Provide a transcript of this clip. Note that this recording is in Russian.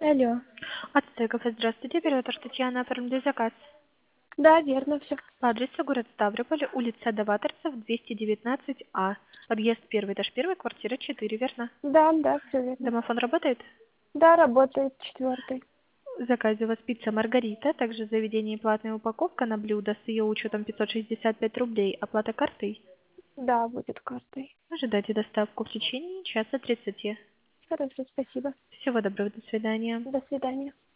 Алло. От Стейков, здравствуйте, оператор Татьяна, оформили заказ. Да, верно все. По адресу город Ставрополь, улица Даваторцев, 219А. Подъезд первый, этаж первый, квартира 4, верно? Да, да, все верно. Домофон работает? Да, работает 4. В заказе у вас пицца Маргарита, также в заведении платная упаковка на блюдо с ее учетом 565 рублей, оплата картой. Да, будет картой. Ожидайте доставку в течение часа 30. Хорошо, спасибо. Всего доброго, до свидания. До свидания.